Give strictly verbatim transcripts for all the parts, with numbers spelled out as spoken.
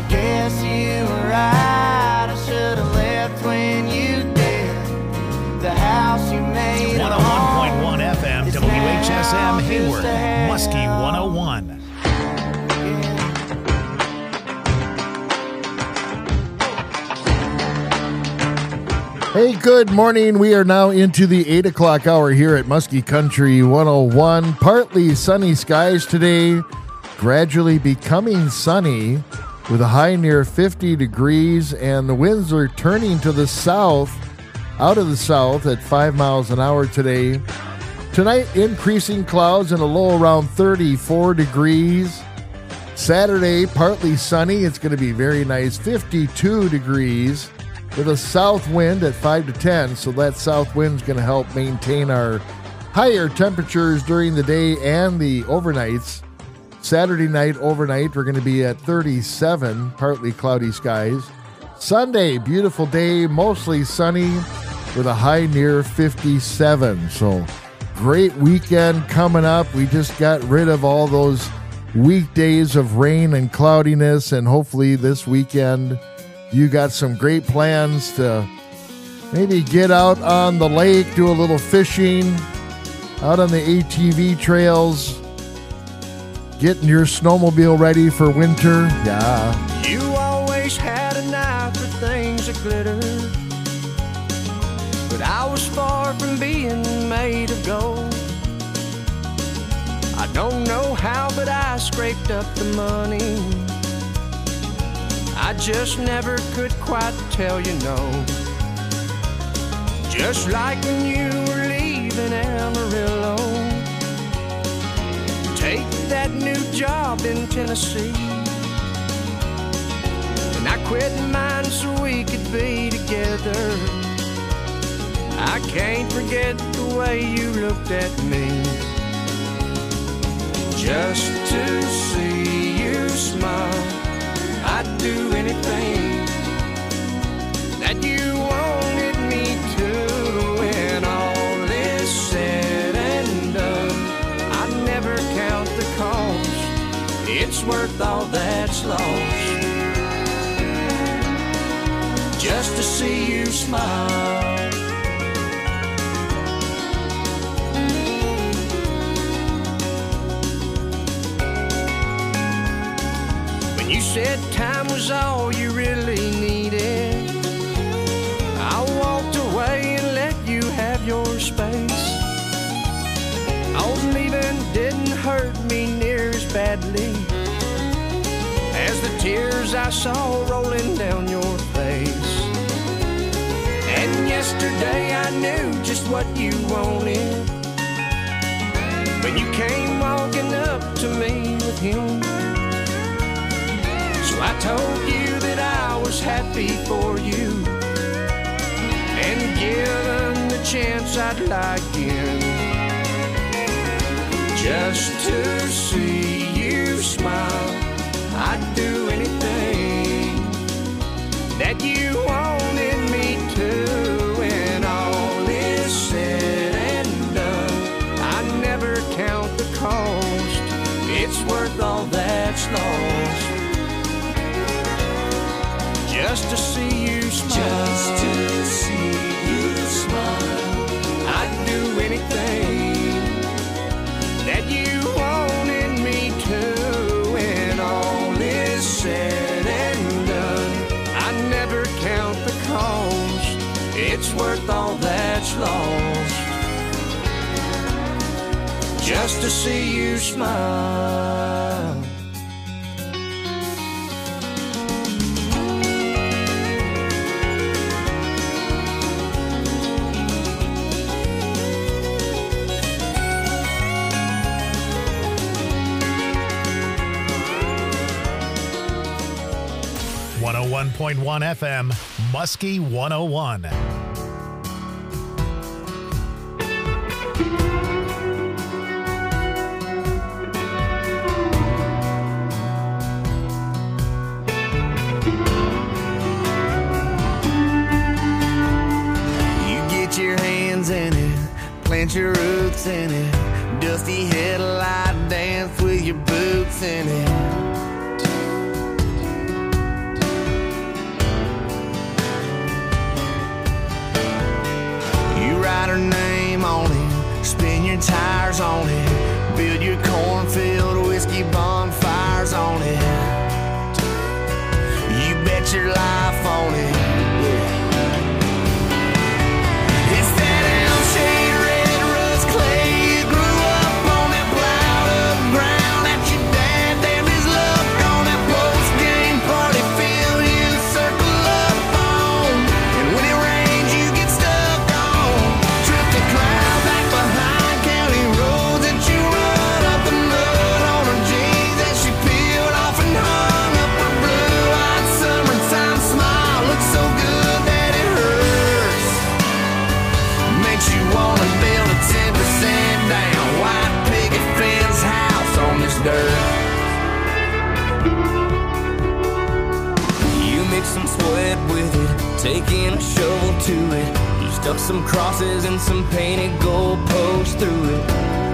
guess you were right. I should have left when you did. The house you made one oh one point one F M, W H S M, Hayward, Muskie one oh one. Hey, good morning. We are now into the eight o'clock hour here at Muskie Country one oh one. Partly sunny skies today, gradually becoming sunny with a high near fifty degrees, and the winds are turning to the south, out of the south at five miles an hour today. Tonight, increasing clouds and a low around thirty-four degrees. Saturday, partly sunny. It's going to be very nice, fifty-two degrees. With a south wind at five to ten, so that south wind is going to help maintain our higher temperatures during the day and the overnights. Saturday night, overnight, we're going to be at thirty-seven, partly cloudy skies. Sunday, beautiful day, mostly sunny, with a high near fifty-seven. So, great weekend coming up. We just got rid of all those weekdays of rain and cloudiness, and hopefully this weekend you got some great plans to maybe get out on the lake, do a little fishing, out on the A T V trails, getting your snowmobile ready for winter. Yeah. You always had an eye for things that glitter, but I was far from being made of gold. I don't know how, but I scraped up the money. I just never could quite tell you no. Just like when you were leaving Amarillo, take that new job in Tennessee, and I quit mine so we could be together. I can't forget the way you looked at me. Just to see you smile, I'd do anything that you wanted me to. When all is said and done, I'd never count the cost. It's worth all that's lost, just to see you smile. You said time was all you really needed, I walked away and let you have your space. Oh, leaving didn't hurt me near as badly as the tears I saw rolling down your face. And yesterday I knew just what you wanted when you came walking up to me with him. So I told you that I was happy for you, and given the chance I'd lie again, just to see you smile. I'd do anything that you wanted me to. When all is said and done, I never count the cost. It's worth all that's lost, just to see you smile. Just to see you smile. I'd do anything that you wanted me to. When all is said and done, I never count the cost. It's worth all that's lost, just to see you smile. one oh one point one F M, Muskie one oh one. You get your hands in it, plant your roots in it, dusty headlight dance with your boots in it. your life on it. Yeah. It's that L-shaped red rust clay. You grew up on that plowed up ground that your dad damned his luck on that post-game party field you circle up on. And when it rains you get stuck on. Trip the cloud back behind county roads that you run up the mud on her jeans that she peeled off and hung up her blue-eyed summertime smile. Looks so good that it hurts. Makes you wanna build a ten percent down white picket fence house on this dirt. You mix some sweat with it, taking a shovel to it. You stuck some crosses and some painted goalposts through it.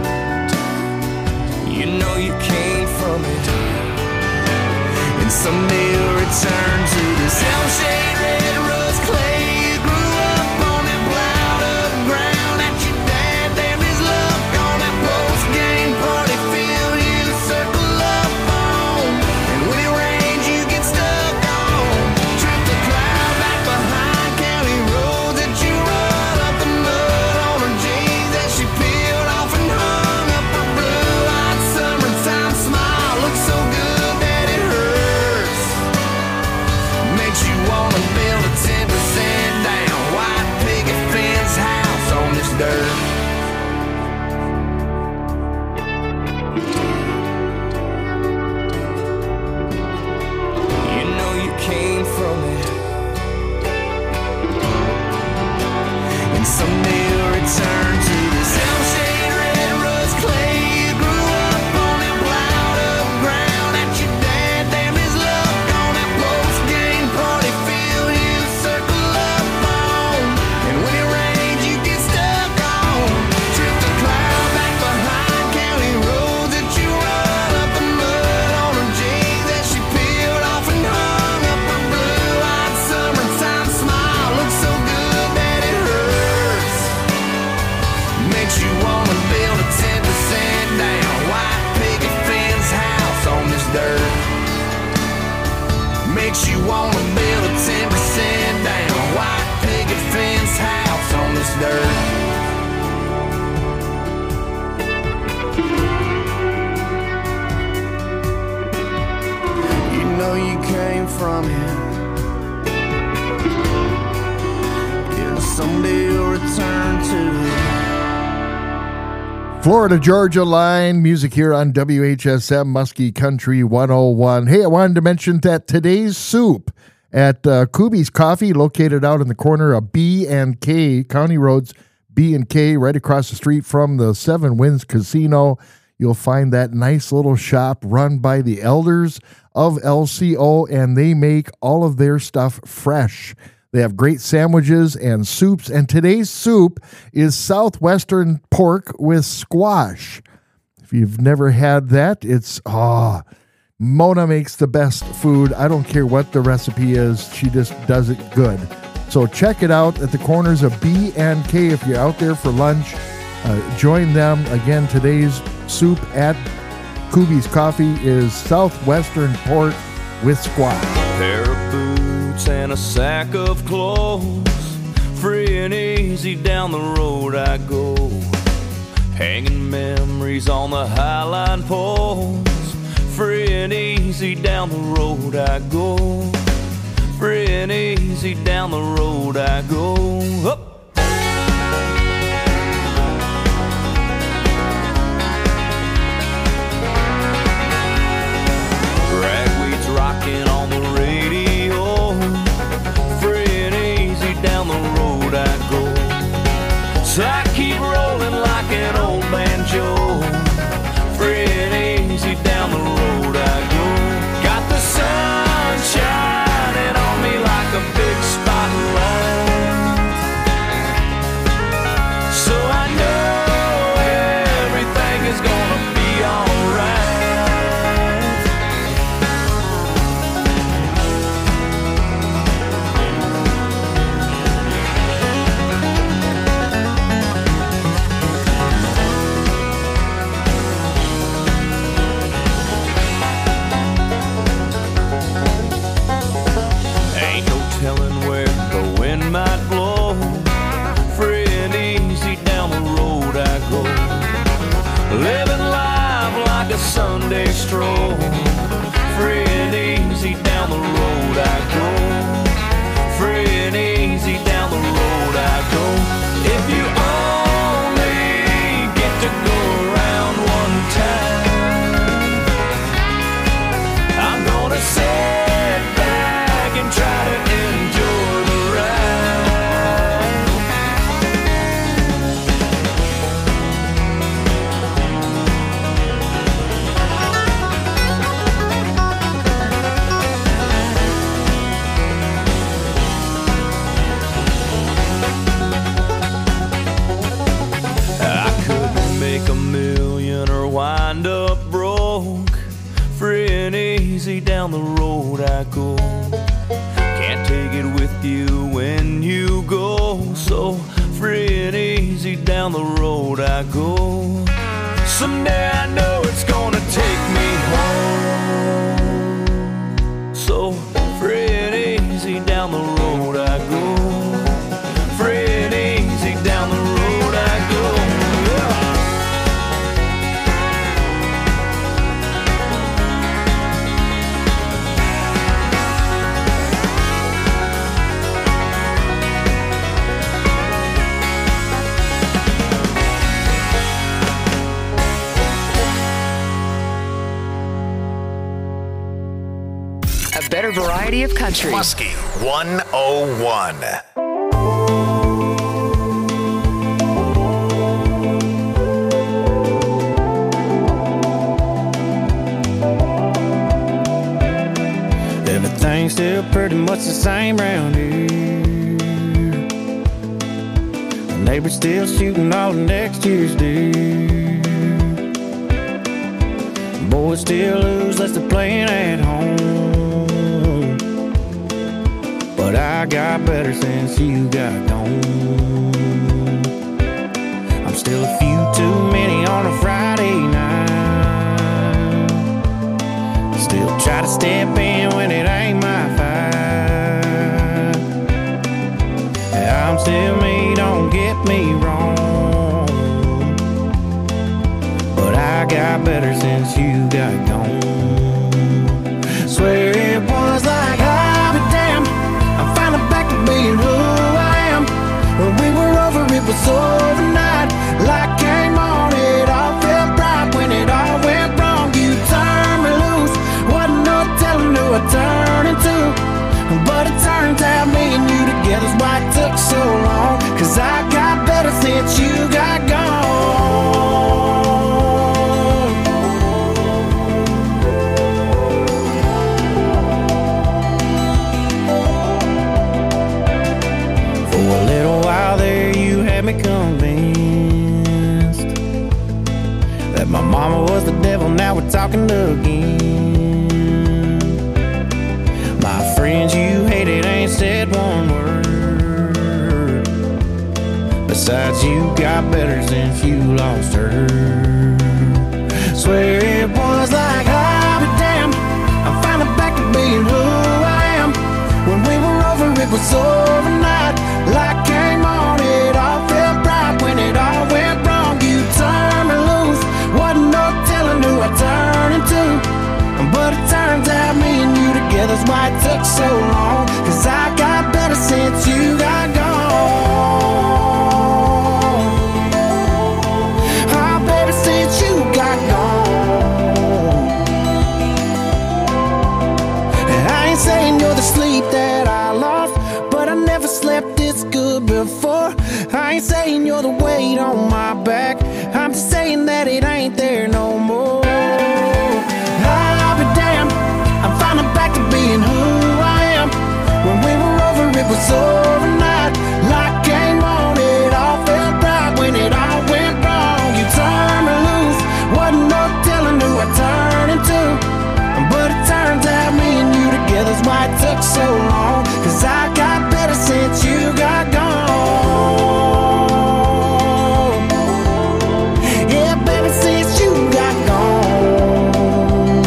You know you came from it, and someday you'll return to this L-shaped red rust clay. You grew up on that plowed up ground that your dad damned his luck on that post-game party field you circle up on. And when it rains you get stuck on. Trip the cloud back behind county roads that you run up the mud on her jeans that she peeled off and hung up her blue-eyed summertime smile. Looks so good that it hurts. Makes you wanna build a ten percent down white picket fence house on this dirt. You know you came from it, and someday you'll return to this L-shaped red rust clay. You grew up on that plowed up ground that your dad damned his luck on that post-game party field you circle up on. And when it rains you get stuck on. Trip the cloud back behind county roads that you run up the mud on her jeans that she peeled off and hung up her blue-eyed summertime smile. Looks so good that it hurts. Makes you wanna build a ten percent down white picket fence house on this dirt. Makes you wanna build a ten percent down white picket fence house on this dirt. You know you came from it. Yeah, someday you'll return to it. Florida Georgia line music here on W H S M Muskie Country one oh one. Hey, I wanted to mention that today's soup at uh, Kubi's Coffee, located out in the corner of B and K, County Roads B and K, right across the street from the Seven Winds Casino. You'll find that nice little shop run by the elders of L C O, and they make all of their stuff fresh. They have great sandwiches and soups, and today's soup is Southwestern pork with squash. If you've never had that, it's, ah, oh, Mona makes the best food. I don't care what the recipe is. She just does it good. So check it out at the corners of B and K if you're out there for lunch. Uh, join them. Again, today's soup at Kubi's Coffee is Southwestern pork with squash. Pair of boots and a sack of clothes, free and easy down the road I go, hanging memories on the highline poles. Free and easy down the road I go, free and easy down the road I go. Up. Ragweed's rocking on the radio, free and easy down the road I go. So I keep rolling like an old banjo, free and easy down the road I go. Got the sun shining on me like a big spotlight. down the road I go. Free and easy down the road I go. If you only get to go around one time, I'm gonna sit back and try to enjoy the ride. I couldn't make a million or wind up broke. Free and easy down the road I go. Can't take it with you when you go. So free and easy down the road I go. Someday I know it's gonna take me home. So free and easy down the road I go. Free and easy down the road I go. Yeah. A better variety of country. Muskie one oh one. Everything's still pretty much the same round here. The neighbor's still shooting all next year's deer. Boys still lose less than playing at home. But I got better since you got gone. I'm still a few too many on a Friday night. Still try to step in when it ain't my fight. I'm still me, don't get me wrong. But I got better since you got gone. Swear it was like I'll be damned, I'm finally back to being who I am. When we were over, it was overnight. Light came on, it all felt bright. When it all went wrong, you turned me loose. Wasn't no telling who I turned into. But it turns out me and you together's why it took so long. Cause I got better since you got gone. For a little while there you had me convinced that my mama was the devil, now we're talking again. My friends you hated ain't said one word. Besides, you got better since you lost her. Swear it was like I'll be damned, I'm finally back to being who I am. When we were over, it was overnight. Light came on, it all felt bright. When it all went wrong, you turned me loose. Wasn't no telling who I turned into. But it turns out me and you together's why it took so long. Cause I got better since you got gone. Oh, baby, since you got gone. I ain't saying you're the sleep that I lost, but I never slept this good before. I ain't saying you're the weight on my back, I'm just saying that it ain't there no more. I'll be damned, I'm finally back to being who I am. When we were over, it was overnight. Light came on, it all felt bright. When it all went wrong, you turned me loose. Wasn't no telling who I turned into. But it turns out me and you together's why it took so long. Cause I got better since you got gone. Yeah, baby, since you got gone.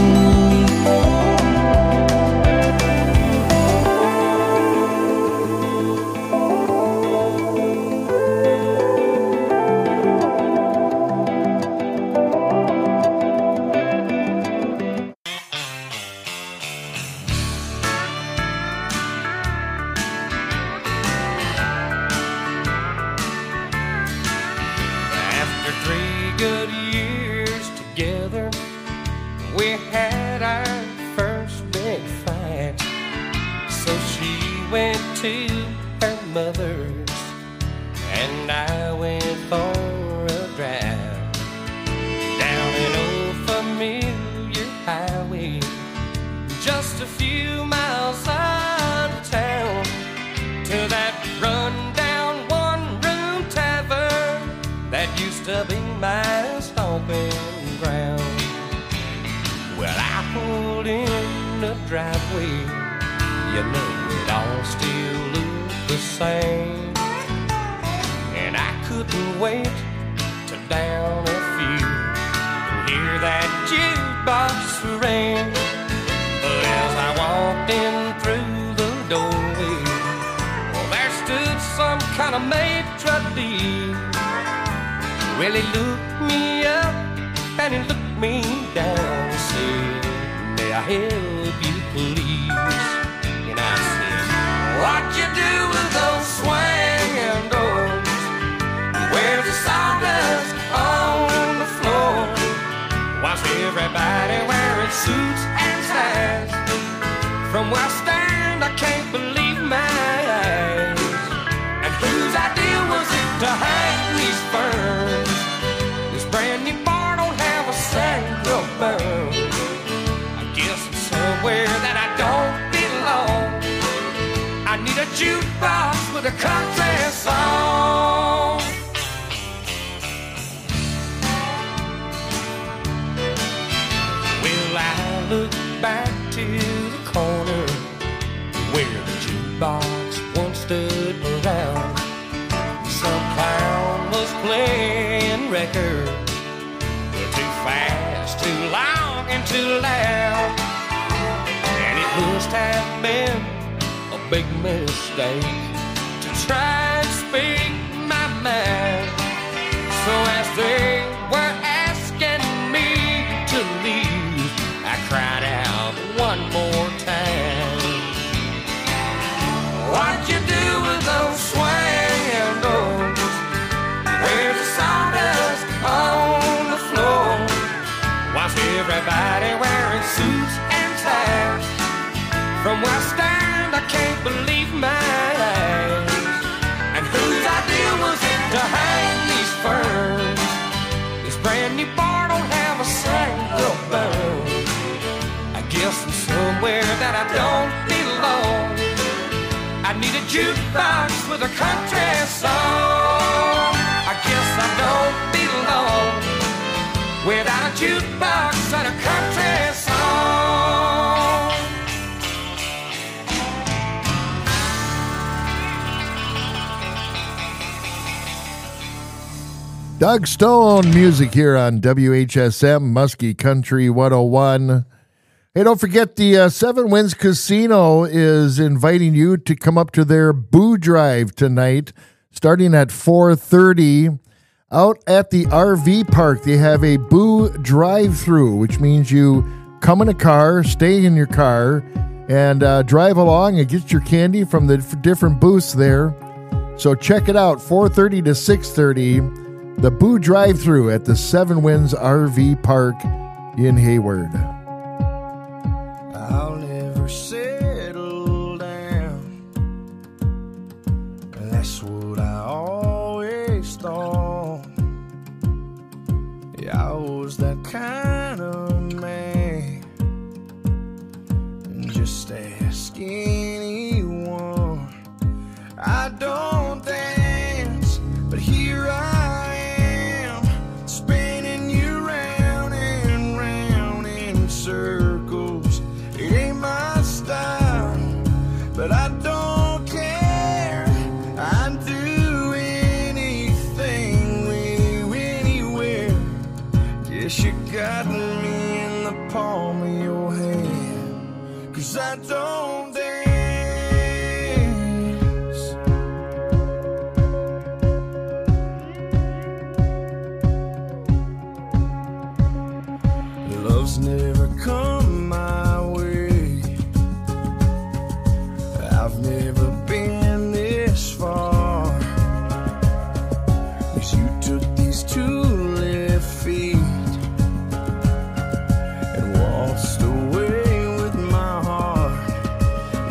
went to her mother's, and I went for a drive down an old familiar highway, just a few miles out of town, to that run-down one-room tavern that used to be my stomping ground. Well, I pulled in the driveway, you know it all still looked the same, and I couldn't wait to down a few and hear that jukebox ring. But as I walked in through the doorway, well, there stood some kind of maitre d'. Well, he looked me up and he looked me down and said, "May I help you, please?" And I said, "What you do with those swinging doors? Where's the sawdust on the floor? Why's everybody wearing suits and ties? From where I stand, I can't believe my eyes. And whose idea was it to hang these ferns? This brand new bar don't have a single burn. I guess it's somewhere that I don't belong. I need a jukebox with a country song." Well, I look back to the corner where the jukebox once stood around. Some clown was playing records, too fast, too long, and too loud. And it must have been a big mistake to try and speak my mind. So as they were asking me to leave, I cried out one more time, "What you do with those swinging doors? Where's the sawdust on the floor? Why's everybody wearing suits and ties? From where I stand, I can't believe my eyes. And whose idea was it to hang these ferns? This brand new bar don't have a single burn. I guess I'm somewhere that I don't belong. I need a jukebox with a country song. I guess I don't belong without a jukebox and a country song." Doug Stone music here on W H S M, Muskie Country one oh one. Hey, don't forget the uh, Seven Winds Casino is inviting you to come up to their Boo Drive tonight, starting at four thirty. Out at the R V park, they have a Boo drive-through, which means you come in a car, stay in your car, and uh, drive along and get your candy from the f- different booths there. So check it out, four thirty to six thirty, the Boo drive-through at the Seven Winds R V Park in Hayward. I'll never settle down. That's what I always thought. Yeah, I was that kind of man. Just ask anyone. I don't dance, but here I am, spinning you round and round in circles. It ain't my style, but I don't care. I'd do anything with you anywhere. Guess you got me in the palm of your hand, 'cause I don't dance. Love's never come my way. I've never been this far, 'cause you took these two left feet and waltzed away with my heart.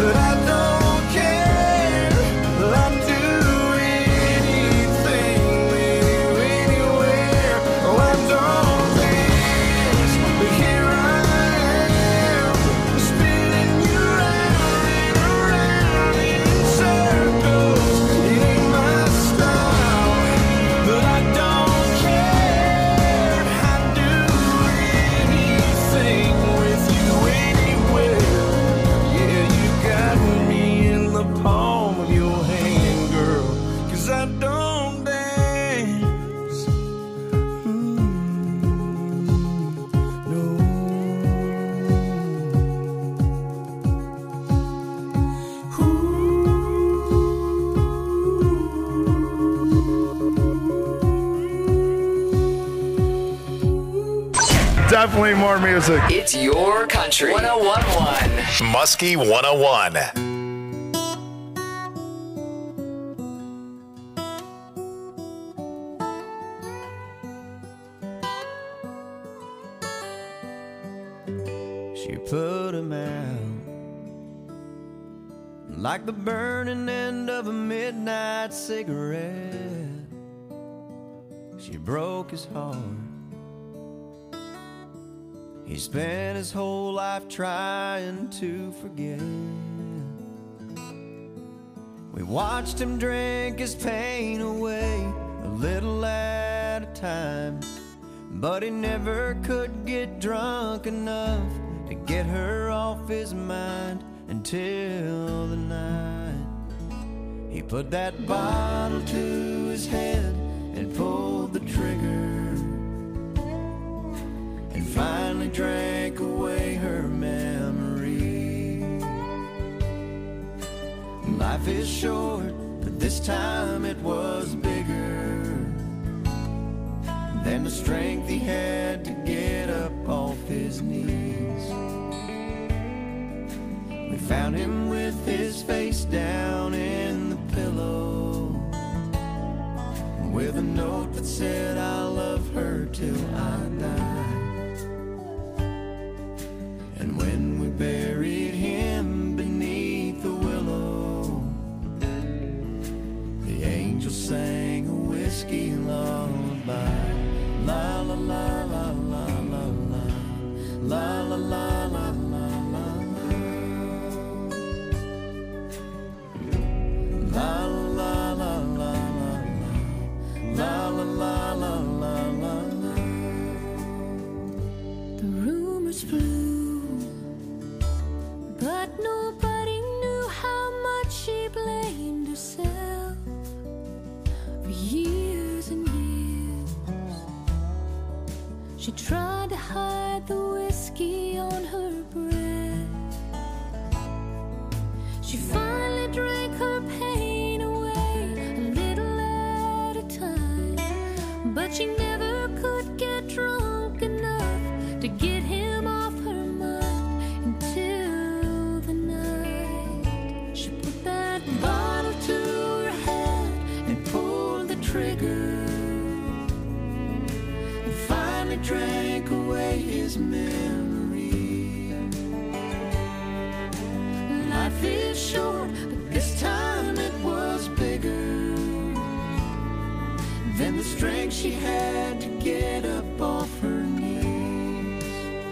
but I don't care. I'd do anything with you anywhere. Oh, I don't dance, but here I am, spinning you round and around in circles. It ain't my style, but I don't care. I'd do anything with you anywhere. Yeah, you got me in the palm of your hand, girl, 'cause I don't dance. Mm, no. Definitely more music. It's your country. one oh one point one. Muskie one oh one. She put him out like the burning end of a midnight cigarette. She broke his heart. He spent his whole life trying to forget. We watched him drink his pain away, a little at a time, but he never could get drunk enough to get her off his mind until the night he put that bottle to his head and pulled the trigger, and finally drank away her memory. Life is short, but this time it was bigger than the strength he had to get up off his knees. We found him with his face down in the pillow, with a note that said, "I'll love her till I die." And when we buried him beneath the willow, the angel sang a whiskey lullaby. La la la la la la la, la la la la la la la, la la la la la, la la la la la la. The rumors flew, but nobody knew how much she blamed herself for years and years. She tried to hide the whiskey on her breath. She finally drank her pain away, a little at a time, but she never could get drunk enough to get him off her mind until the night she put that bottle to her head and pulled the trigger, and finally drank away his memory. Life is short, but this time it was bigger than the strength she had to get up off her knees.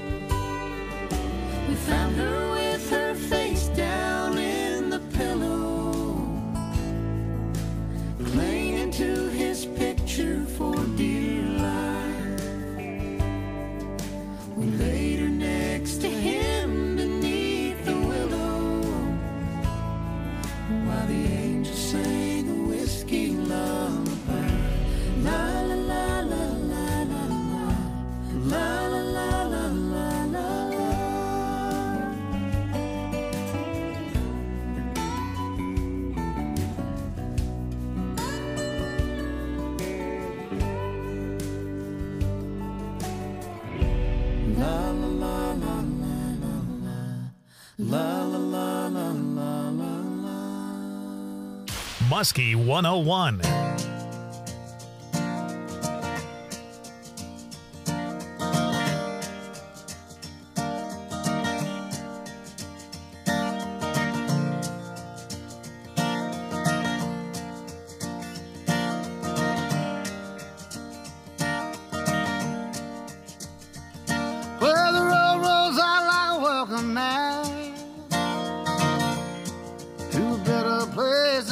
We found her with her face down in the pillow, clinging to his picture for dear life. We laid her next to him beneath the willow, while the angel sang a whiskey lullaby. La la la la la la la, la la la la la la la. La la la la la la la, la la la la la la la. Muskie one oh one.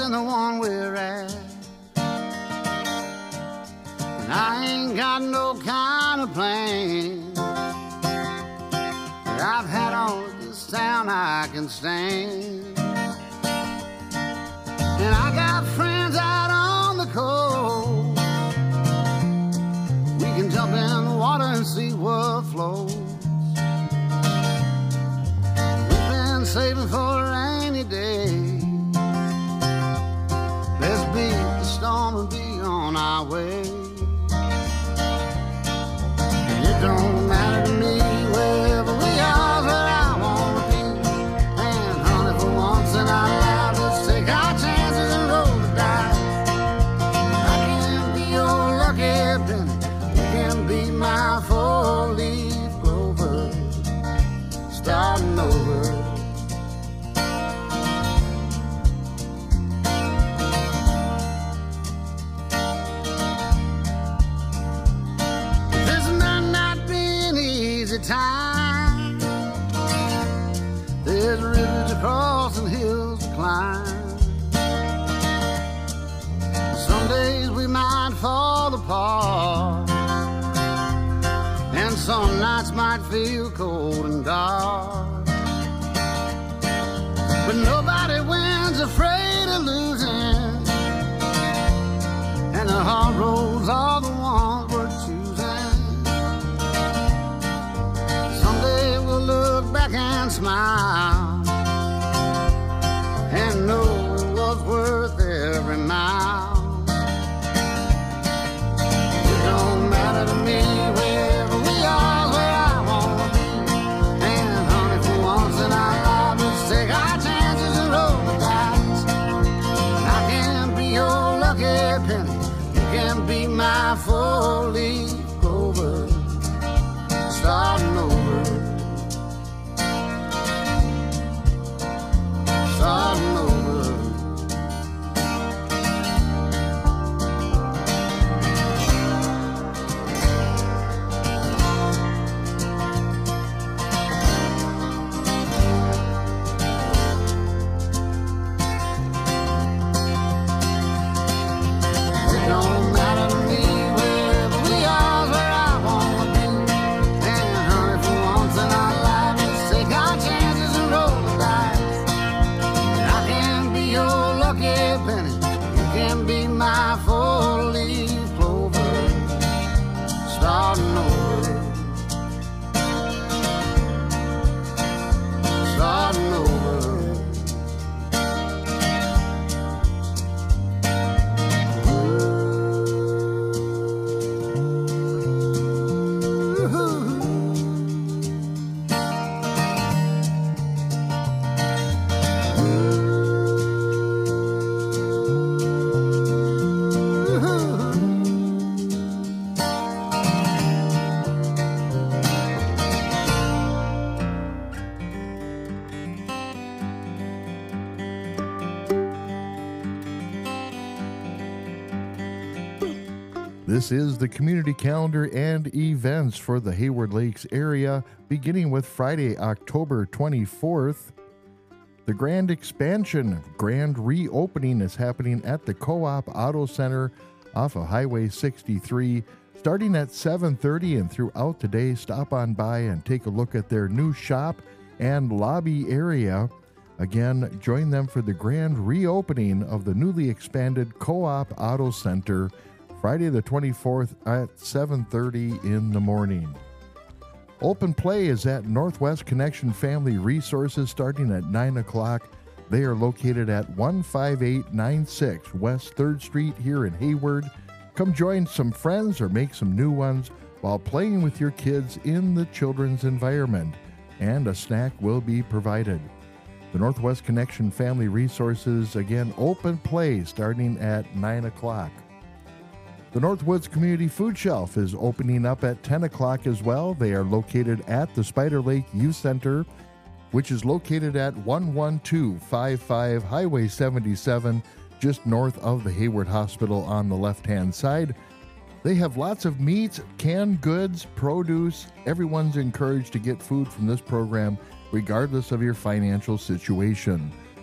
than the one we're at. And I ain't got no kind of plan. I've had all this town I can stand. And I got friends out on the coast. We can jump in the water and see what flows. We've been saving for a rainy day. Let's beat the storm and be on our way. And it don't matter to me wherever we are, where I wanna be. And honey, for once in our lives, let's take our chances and roll the dice. I can be your lucky penny, you can be my four-leaf clover, starting over. This might not be an easy time. There's rivers to cross and hills to climb. Some days we might fall apart, and some nights might feel cold and dark. But nobody wins afraid of losing, and the hard roads are the ones we're choosing. Someday we'll look back and smile and know it was worth every mile. It don't matter to me wherever we are, where I wanna be. And honey, for once in our lives, let's take our chances and roll the dice. I can be your lucky penny, you can be my four-leaf clover, starting over, starting over. It don't matter to me wherever we are, where I wanna be. And honey, for once in our lives, let's take our chances and roll the dice. I can be your lucky penny, you can be my four-leaf clover, starting over, starting over. This is the community calendar and events for the Hayward Lakes area, beginning with Friday, October twenty-fourth. The grand expansion, grand reopening is happening at the Co-op Auto Center off of Highway sixty-three, starting at seven thirty and throughout the day. Stop on by and take a look at their new shop and lobby area. Again, join them for the grand reopening of the newly expanded Co-op Auto Center, Friday the twenty-fourth at seven thirty in the morning. Open play is at Northwest Connection Family Resources starting at nine o'clock. They are located at one five eight nine six West third Street here in Hayward. Come join some friends or make some new ones while playing with your kids in the children's environment, and a snack will be provided. The Northwest Connection Family Resources, again, open play starting at nine o'clock. The Northwoods Community Food Shelf is opening up at ten o'clock as well. They are located at the Spider Lake Youth Center, which is located at one one two five five Highway seventy-seven, just north of the Hayward Hospital on the left-hand side. They have lots of meats, canned goods, produce. Everyone's encouraged to get food from this program, regardless of your financial situation.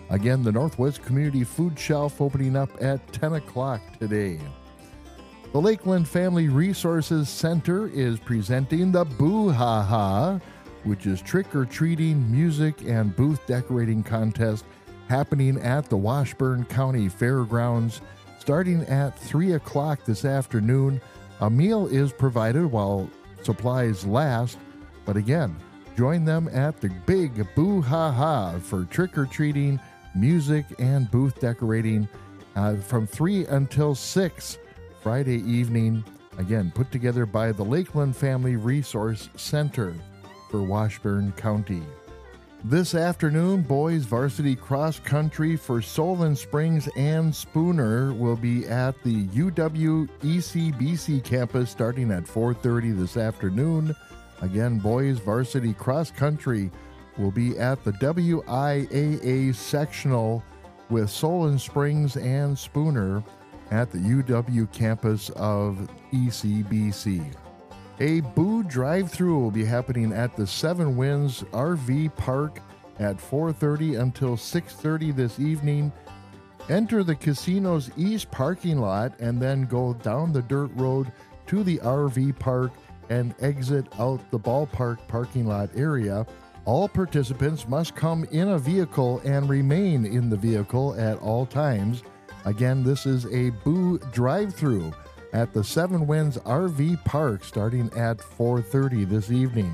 Again, the Northwest Community Food Shelf opening up at ten o'clock today. The Lakeland Family Resources Center is presenting the Boo Ha Ha, which is trick-or-treating, music, and booth decorating contest happening at the Washburn County Fairgrounds starting at three o'clock this afternoon. A meal is provided while supplies last, but again, join them at the big Boo Ha Ha for trick-or-treating, music, and booth decorating uh, from three until six Friday evening, again, put together by the Lakeland Family Resource Center for Washburn County. This afternoon, boys varsity cross country for Solon Springs and Spooner will be at the U W E C B C campus starting at four thirty this afternoon. Again, boys varsity cross country will be at the W I A A sectional with Solon Springs and Spooner at the U W campus of E C B C. A Boo drive-thru will be happening at the Seven Winds R V Park at four thirty until six thirty this evening. Enter the casino's east parking lot and then go down the dirt road to the R V park and exit out the ballpark parking lot area. All participants must come in a vehicle and remain in the vehicle at all times. Again, this is a Boo drive-thru at the Seven Winds R V Park starting at four thirty this evening.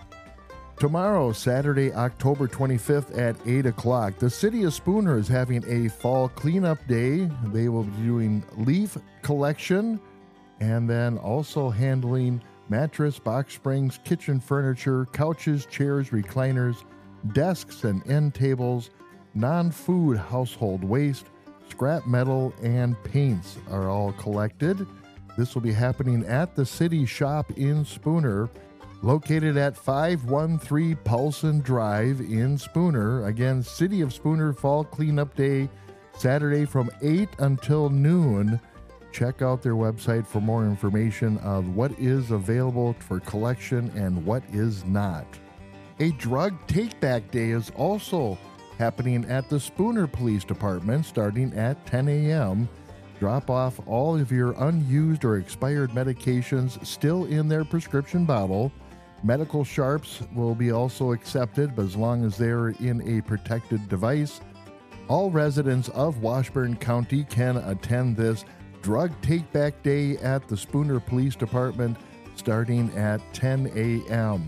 Tomorrow, Saturday, October twenty-fifth at eight o'clock, the City of Spooner is having a fall cleanup day. They will be doing leaf collection and then also handling mattress, box springs, kitchen furniture, couches, chairs, recliners, desks and end tables, non-food household waste, scrap metal, and paints are all collected. This will be happening at the City Shop in Spooner, located at five one three Paulson Drive in Spooner. Again, City of Spooner Fall Cleanup Day, Saturday from eight until noon. Check out their website for more information of what is available for collection and what is not. A drug take-back day is also happening at the Spooner Police Department starting at ten a.m. Drop off all of your unused or expired medications still in their prescription bottle. Medical sharps will be also accepted, but as long as they're in a protected device. All residents of Washburn County can attend this drug take-back day at the Spooner Police Department starting at ten a.m.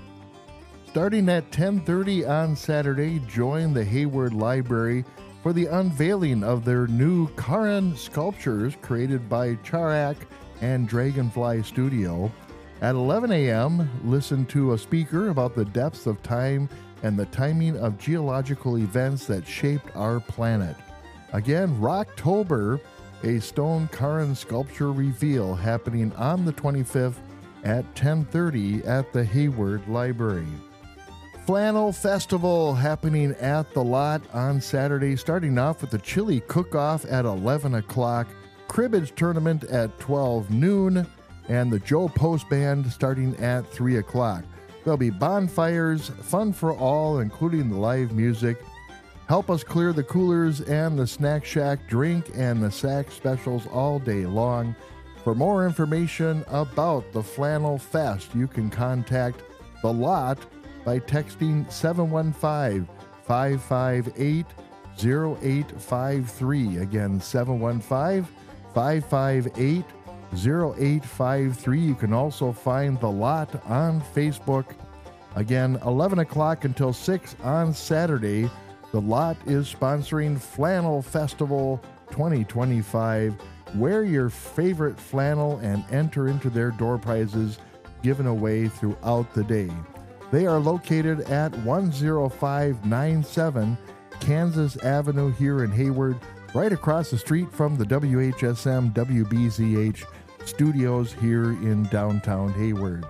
Starting at ten thirty on Saturday, join the Hayward Library for the unveiling of their new Karan sculptures created by Charak and Dragonfly Studio. At eleven a.m., listen to a speaker about the depths of time and the timing of geological events that shaped our planet. Again, Rocktober, a stone Karan sculpture reveal happening on the twenty-fifth at ten thirty at the Hayward Library. Flannel Festival happening at the lot on Saturday, starting off with the chili cook-off at eleven o'clock, cribbage tournament at twelve noon, and the Joe Post Band starting at three o'clock. There'll be bonfires, fun for all, including the live music. Help us clear the coolers and the Snack Shack drink and the sack specials all day long. For more information about the Flannel Fest, you can contact the lot by texting seven one five, five five eight, zero eight five three. Again, seven one five, five five eight, zero eight five three. You can also find the lot on Facebook. Again, eleven o'clock until six on Saturday. The lot is sponsoring Flannel Festival twenty twenty-five. Wear your favorite flannel and enter into their door prizes given away throughout the day. They are located at one oh five nine seven Kansas Avenue here in Hayward, right across the street from the W H S M W B Z H studios here in downtown Hayward.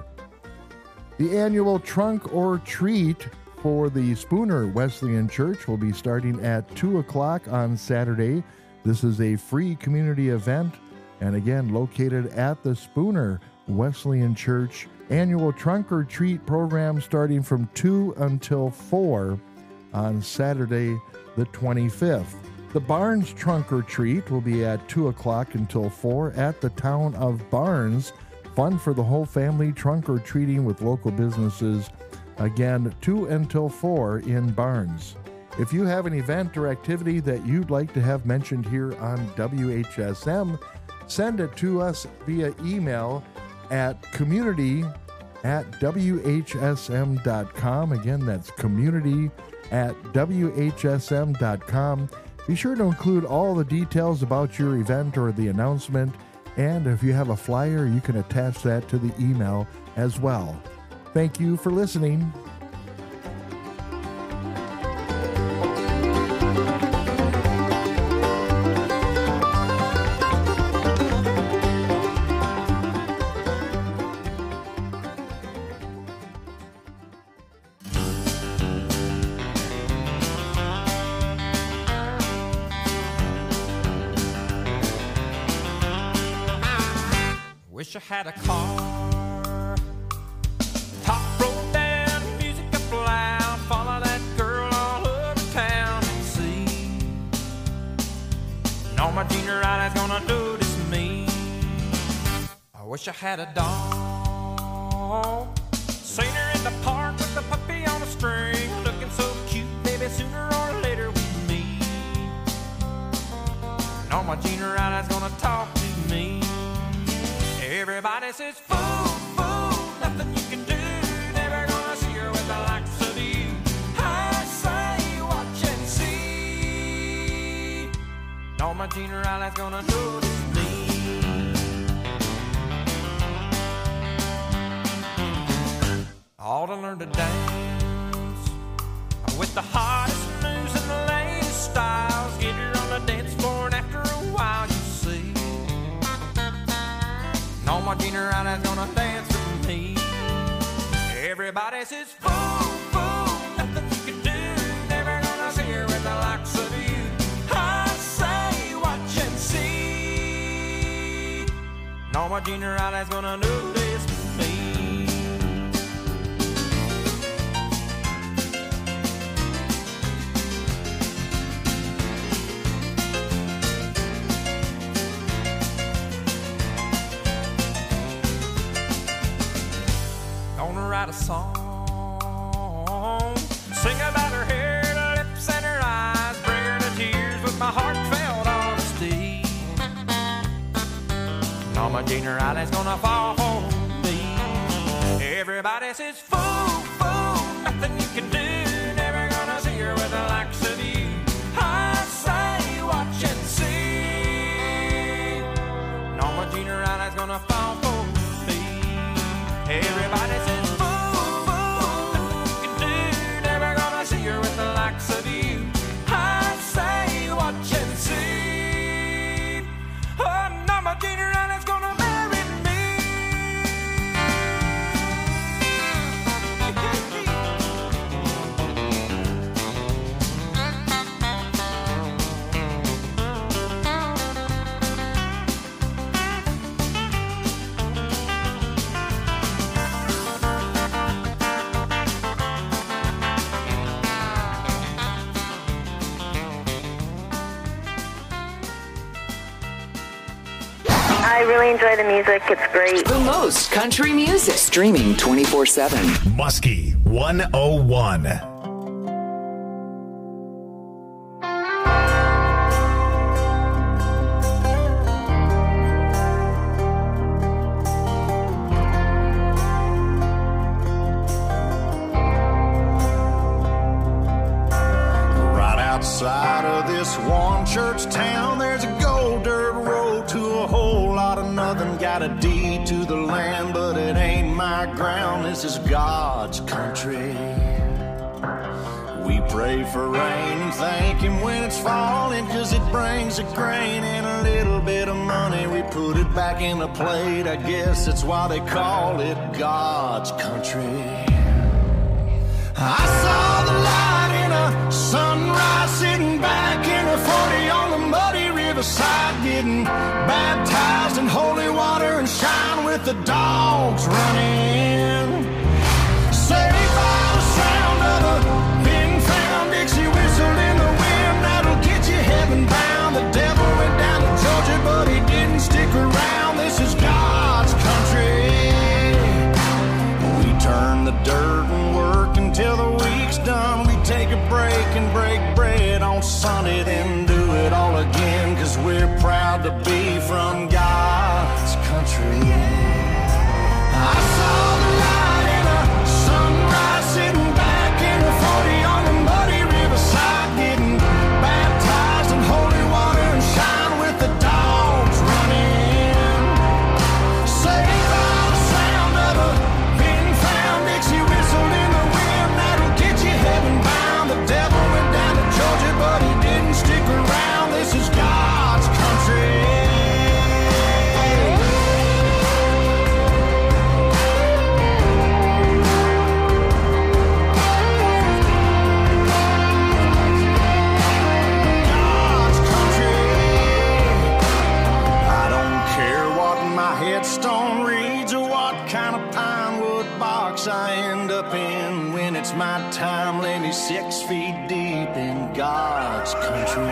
The annual Trunk or Treat for the Spooner Wesleyan Church will be starting at two o'clock on Saturday. This is a free community event, and again, located at the Spooner Wesleyan Church. Annual Trunk or Treat program starting from two until four. on Saturday the twenty-fifth. The Barnes Trunk or Treat will be at two o'clock until four at the town of Barnes. Fun for the whole family, trunk or treating with local businesses. Again, two until four in Barnes. If you have an event or activity that you'd like to have mentioned here on W H S M, send it to us via email at community at W H S M dot com. Again, that's community at W H S M dot com. Be sure to include all the details about your event or the announcement, and if you have a flyer, you can attach that to the email as well. Thank you for listening. Wish I had a car. Top roll down, music up loud. Follow that girl all over town and see. And all my junior eyes gonna notice me. I wish I had a dog. Seen her in the park with the puppy on a string. Looking so cute, baby, sooner or later we meet. And all my junior eyes gonna talk to me. Everybody says, fool, fool, nothing you can do. Never gonna see her with the likes of you. I say, watch and see. All my junior eyes gonna notice me. All to learn to dance with the hottest moves and the latest styles. Get her on the dance floor and after a while you see. All my junior eyes gonna dance with me. Everybody says, fool, fool, nothing you can do. Never gonna see her with the likes of you. I say, watch and see. All my junior eyes gonna notice me. Write a song, sing about her hair, her lips and her eyes, bring her to tears with my heartfelt honesty. And all my junior eyes gonna fall for me. Everybody says, fool, fool, nothing you can do. Never gonna see her with the likes of you. I say, watch and see. And all my junior eyes gonna fall for me. Everybody says, with the likes of you. I say, watch and see. Oh, now my junior Anna's gonna marry me. I really enjoy the music. It's great. The most country music. Streaming twenty-four seven. Muskie one oh one. Right outside of this one church town, there's a gold dirt road to a whole lot of nothing. Got a deed to the land, but it ain't my ground. This is God's country. We pray for rain and thank Him when it's falling, 'cause it brings a grain and a little bit of money. We put it back in the plate. I guess that's why they call it God's country. I saw the light in a sunrise, sitting back in a forty on the muddy riverside, getting baptized in holy water and shine with the dogs running. Saved by the sound of a pin found, Sunday, then do it all again, 'cause we're proud to be from God's country. I saw the light in a sunrise, sitting back in the forty on the muddy riverside, getting baptized in holy water and shine with the dogs running. Saved by the sound of a pin-found Dixie whistle in the wind that'll get you heaven bound. The devil went down to Georgia, but he didn't stick around. This is God's country. Headstone reads or what kind of pine wood box I end up in. When it's my time, lay me six feet deep in God's country.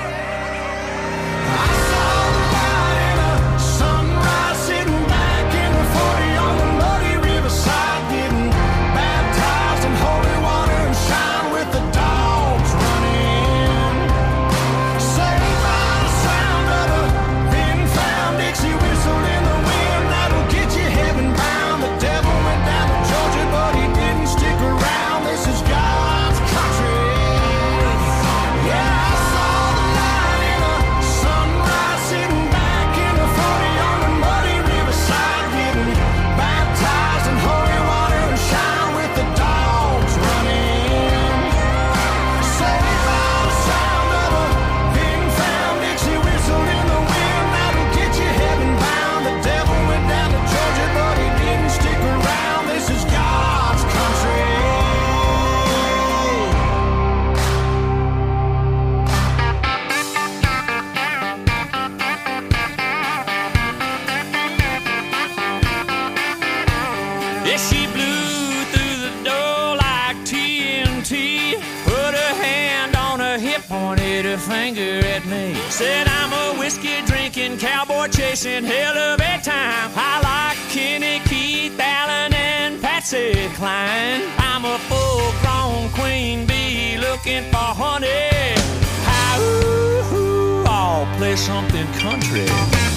I saw the light in a sunrise, sitting back in the forty on the muddy riverside, getting baptized in holy water and shine with the dogs running. Saved by the sound of a pin-found Dixie whistle in the heaven bound. The devil went down to Georgia, but he didn't stick around. This is God's country. Yeah, I saw the light in a sunrise, sitting back in the forty on the muddy riverside, getting baptized in holy water and shine with the dogs running. Saved by the sound of a pin-found Dixie whistle in the wind that'll get you heaven bound. The devil went down to Georgia, but he didn't stick around. This is God's country. Yeah, she blew through the door like T N T. Put her hand on her hip, pointed her finger at me. Said I'm a whiskey drinking, cowboy chasing hell of a time. I like Kenny, Keith, Allen, and Patsy Cline. I'm a full-grown queen bee looking for honey. How, ooh, ooh, I'll play something country.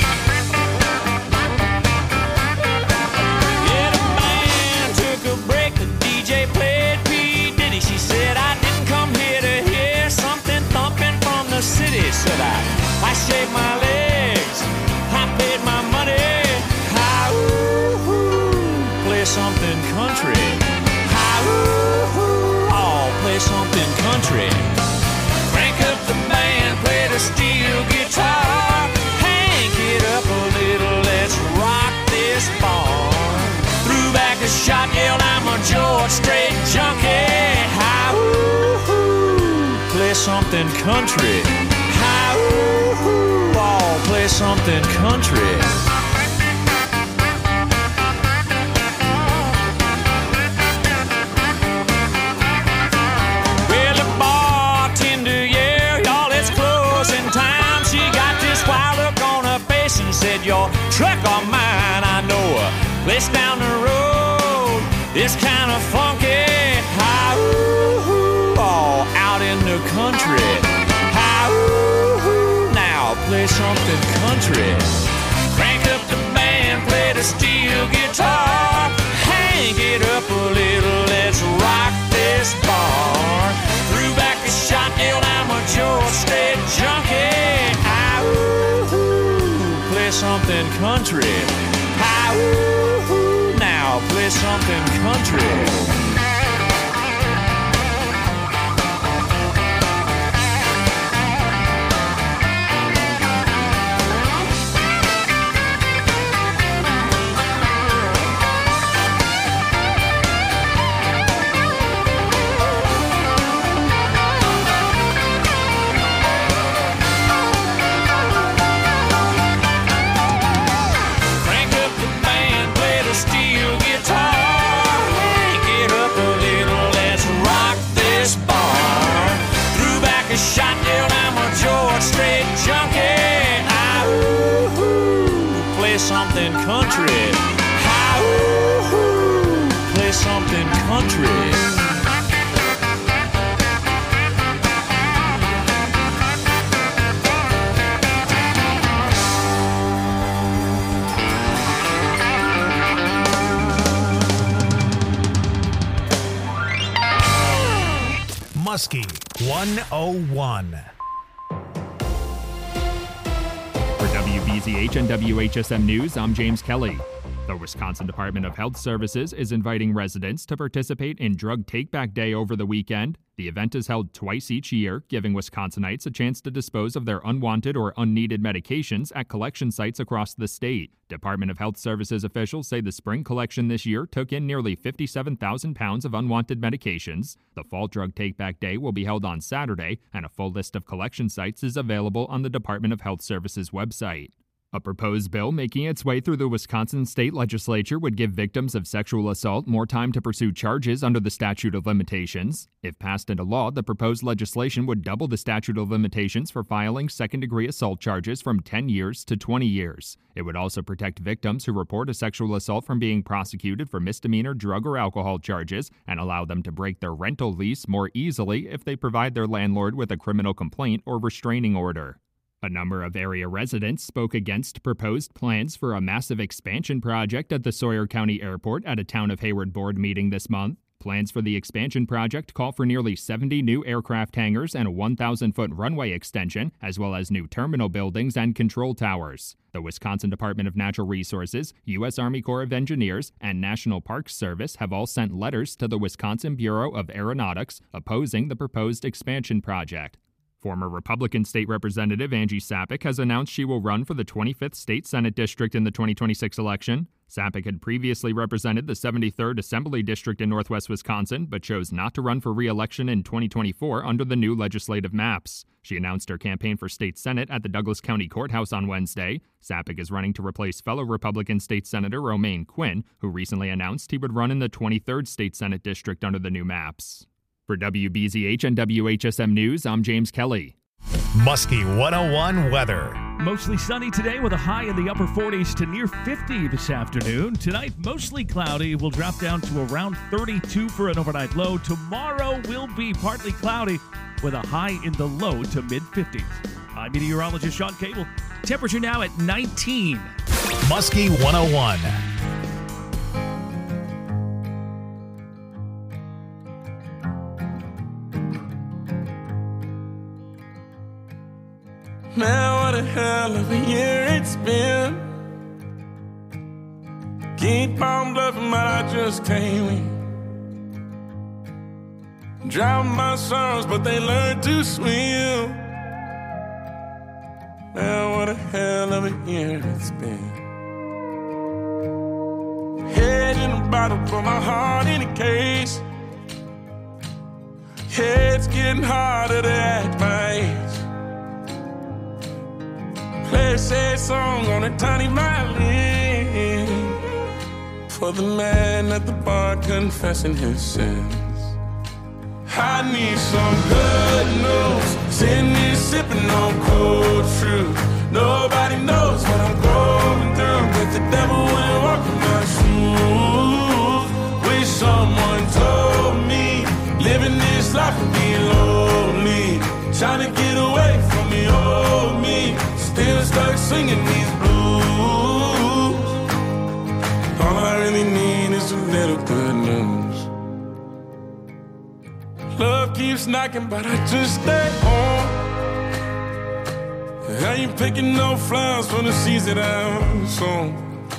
Yeah, the band took a break, the D J played P. Diddy. She said I didn't come here to hear something thumping from the city. Said I, I shaved my legs, I paid my money. How, ooh, ooh, play something country. How, ooh, ooh, I'll play something country. Crank up the band, play the steel guitar. Hank it up a little, let's rock this barn. Threw back a shot, yelled I'm a George Strait junkie. How, ooh, ooh, play something country. How, ooh, ooh, I'll play something country. Well, the bartender, yeah, y'all, it's closing time. She got this wild look on her face and said, your truck or mine, I know a place down the road. It's kind of funky. How, ooh, ooh, all out in the country. How, ooh, ooh, now play something country. Crank up the band, play the steel guitar. Hang it up a little, let's rock this bar. Threw back a shot, yelled I'm a George Strait junkie. How, ooh, ooh, play something country. How, ooh, ooh, now play something country. Something country. How, ooh, play something country. Muskie one oh one. For W B Z H and W H S M News, I'm James Kelly. The Wisconsin Department of Health Services is inviting residents to participate in Drug Take-Back Day over the weekend. The event is held twice each year, giving Wisconsinites a chance to dispose of their unwanted or unneeded medications at collection sites across the state. Department of Health Services officials say the spring collection this year took in nearly fifty-seven thousand pounds of unwanted medications. The Fall Drug Take-Back Day will be held on Saturday, and a full list of collection sites is available on the Department of Health Services website. A proposed bill making its way through the Wisconsin state legislature would give victims of sexual assault more time to pursue charges under the statute of limitations. If passed into law, the proposed legislation would double the statute of limitations for filing second-degree assault charges from ten years to twenty years. It would also protect victims who report a sexual assault from being prosecuted for misdemeanor drug or alcohol charges and allow them to break their rental lease more easily if they provide their landlord with a criminal complaint or restraining order. A number of area residents spoke against proposed plans for a massive expansion project at the Sawyer County Airport at a Town of Hayward board meeting this month. Plans for the expansion project call for nearly seventy new aircraft hangars and a one thousand foot runway extension, as well as new terminal buildings and control towers. The Wisconsin Department of Natural Resources, U S Army Corps of Engineers, and National Park Service have all sent letters to the Wisconsin Bureau of Aeronautics opposing the proposed expansion project. Former Republican State Representative Angie Sapek has announced she will run for the twenty-fifth State Senate District in the twenty twenty-six election. Sapek had previously represented the seventy-third Assembly District in northwest Wisconsin, but chose not to run for re-election in twenty twenty-four under the new legislative maps. She announced her campaign for State Senate at the Douglas County Courthouse on Wednesday. Sapek is running to replace fellow Republican State Senator Romaine Quinn, who recently announced he would run in the twenty-third State Senate District under the new maps. For W B Z H and W H S M News, I'm James Kelly. Muskie one oh one weather. Mostly sunny today with a high in the upper forties to near fifty this afternoon. Tonight, mostly cloudy. Will drop down to around thirty-two for an overnight low. Tomorrow will be partly cloudy with a high in the low to mid-fifties. I'm meteorologist Sean Cable. Temperature now at nineteen. Muskie one oh one. Man, what a hell of a year it's been. Keep on bluffing, but I just can't win. Drown my sorrows, but they learn to swim. Man, what a hell of a year it's been. Head in a bottle, put my heart in a case. Yeah, it's getting harder to act my age. Play a sad song on a tiny violin for the man at the bar confessing his sins. I need some good news. Sitting here sipping on cold truth. Nobody knows what I'm going through, but the devil will walk in my shoes. Wish someone told me living this life would be lonely. Trying to get away from the old me. Still stuck singing these blues. All I really need is a little good news. Love keeps knocking, but I just stay home. I ain't picking no flowers for the seeds that I'm sown.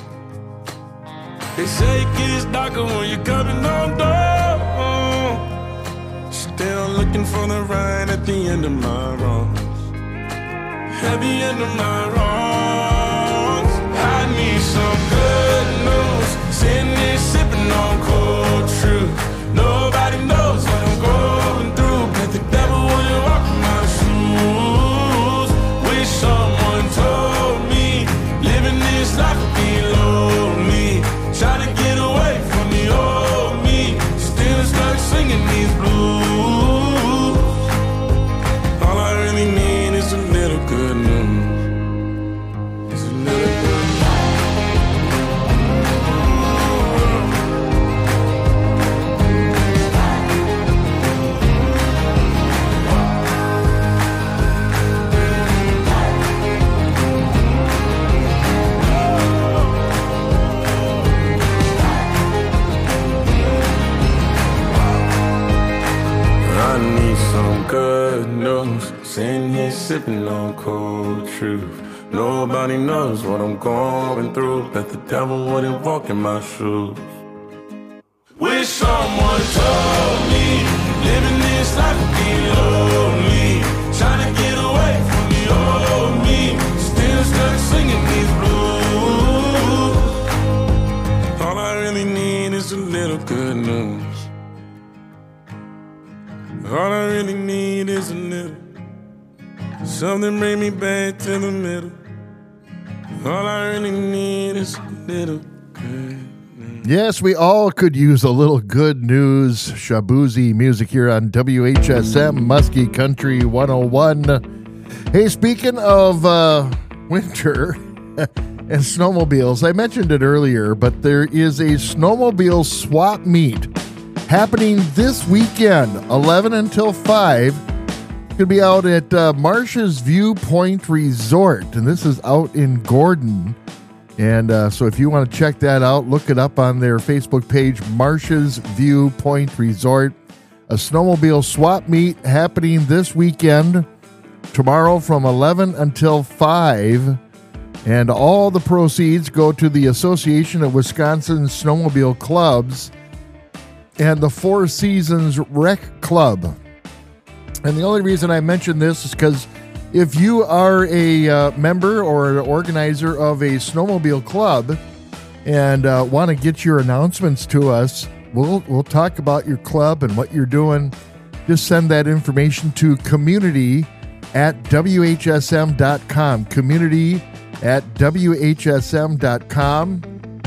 They say it gets darker when you're coming on down. Still looking for the right at the end of my wrongs. At the end of my wrongs, I need some good news. Sitting here sipping on cold truth. Nobody knows what I'm going through, but the devil will walk in my shoes. Wish someone told me living this life would be lonely. Try to get away from the old me. Still stuck singing these blues. All I really need is a little good news. It's a little good news. us, sitting here sipping on cold truth. Nobody knows what I'm going through. Bet the devil wouldn't walk in my shoes. Wish someone told me living this life would be lonely. Trying to get away from the old me. Still stuck singing these blues. All I really need is a little good news. All I really need is a little. Something bring me back to the middle. All I really need is a little good. Yes, we all could use a little good news. Shabuzi music here on W H S M Muskie Country one oh one. Hey, speaking of uh, winter and snowmobiles, I mentioned it earlier, but there is a snowmobile swap meet happening this weekend, eleven until five. It's going to be out at uh, Marsh's Viewpoint Resort, and this is out in Gordon. And uh, so if you want to check that out, look it up on their Facebook page, Marsh's Viewpoint Resort. A snowmobile swap meet happening this weekend, tomorrow from eleven until five. And all the proceeds go to the Association of Wisconsin Snowmobile Clubs and the Four Seasons Rec Club. And the only reason I mention this is because if you are a uh, member or an organizer of a snowmobile club and uh, want to get your announcements to us, we'll we'll talk about your club and what you're doing. Just send that information to community at W H S M dot com. Community at W H S M dot com.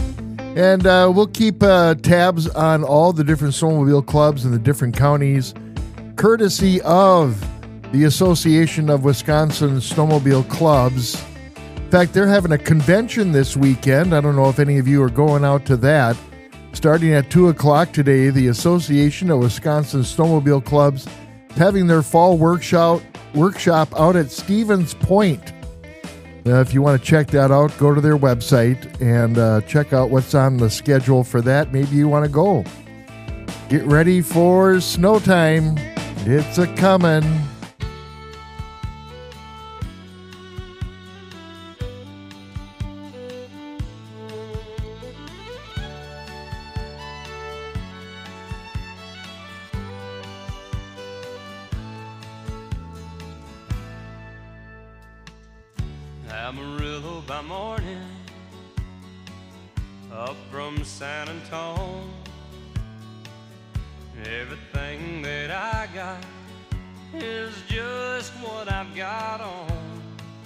And uh, we'll keep uh, tabs on all the different snowmobile clubs in the different counties, courtesy of the Association of Wisconsin Snowmobile Clubs. In fact, they're having a convention this weekend. I don't know if any of you are going out to that. Starting at two o'clock today, the Association of Wisconsin Snowmobile Clubs is having their fall workshop, workshop out at Stevens Point. Uh, if you want to check that out, go to their website and uh, check out what's on the schedule for that. Maybe you want to go. Get ready for snow time. It's a coming. Amarillo by morning, up from San Antone. Everything that I got is just what I've got on.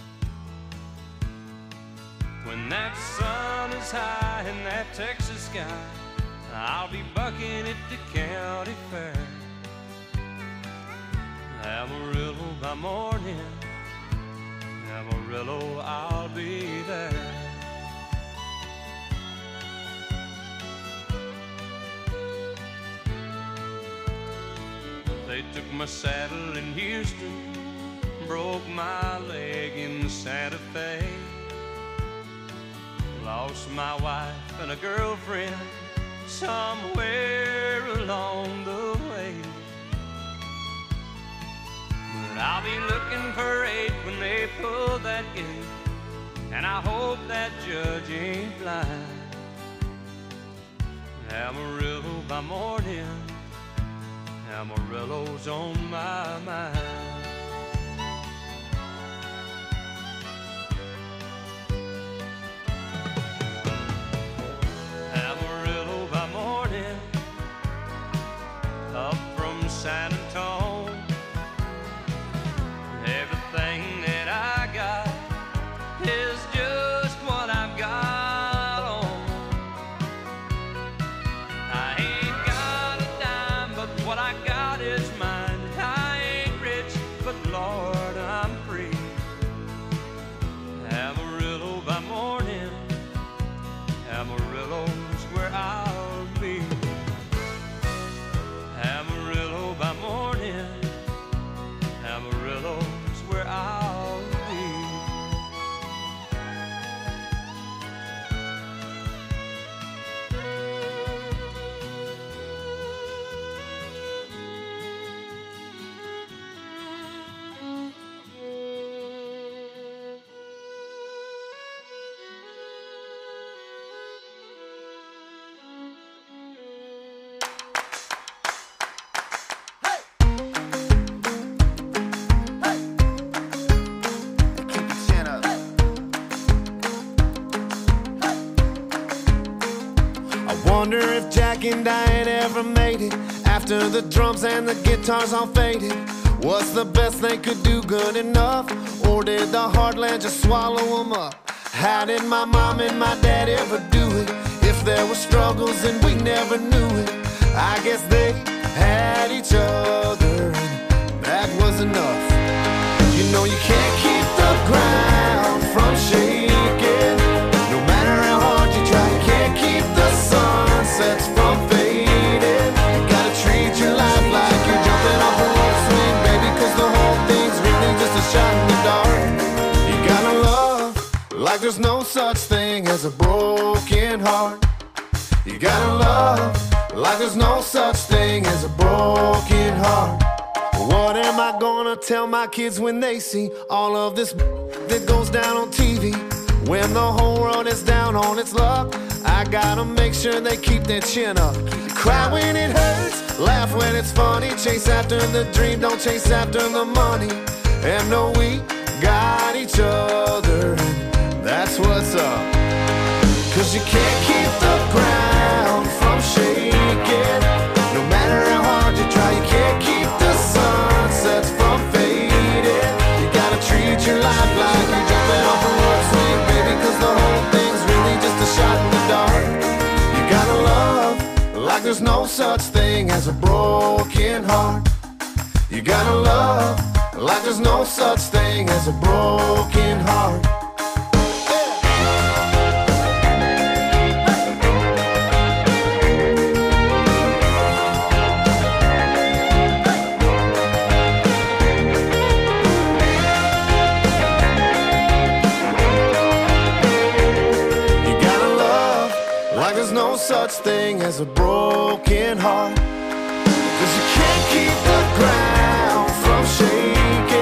When that sun is high in that Texas sky, I'll be bucking at the county fair. Amarillo by morning, Amarillo, I'll be there. They took my saddle in Houston, broke my leg in Santa Fe. Lost my wife and a girlfriend somewhere along the way. But I'll be looking for eight when they pull that gate, and I hope that judge ain't blind. Amarillo by morning, Amarillo's on my mind. Amarillo by morning, up from San Antone. Everything that I got is just what I've got on. I ain't got a dime, but what I got is mine. I ain't rich, if Jack and Diane ever made it after the drums and the guitars all faded. Was the best they could do good enough, or did the heartland just swallow them up? How did my mom and my dad ever do it? If there were struggles and we never knew it, I guess they had each other, and that was enough. You know you can't keep the ground from shaking, no matter how hard you try. You can't keep the sunsets from fading. You gotta treat your life like you're jumping off a rope swing, baby, cause the whole thing's really just a shot in the dark. You gotta love like there's no such thing as a broken heart. You gotta love like there's no such thing as a broken heart. What am I gonna tell my kids when they see all of this that goes down on T V? When the whole world is down on its luck, I gotta make sure they keep their chin up. Cry when it hurts, laugh when it's funny, chase after the dream, don't chase after the money. And know we got each other, and that's what's up. Cause you can't keep the ground from shaking, no matter how hard you try. You can't keep the sunsets from fading. You gotta treat your life like you're jumping off a rope swing, baby, cause the whole thing's really just a shot in the dark. You gotta love like there's no such thing as a broken heart. You gotta love like there's no such thing as a broken heart. Such thing as a broken heart, cause you can't keep the ground from shaking.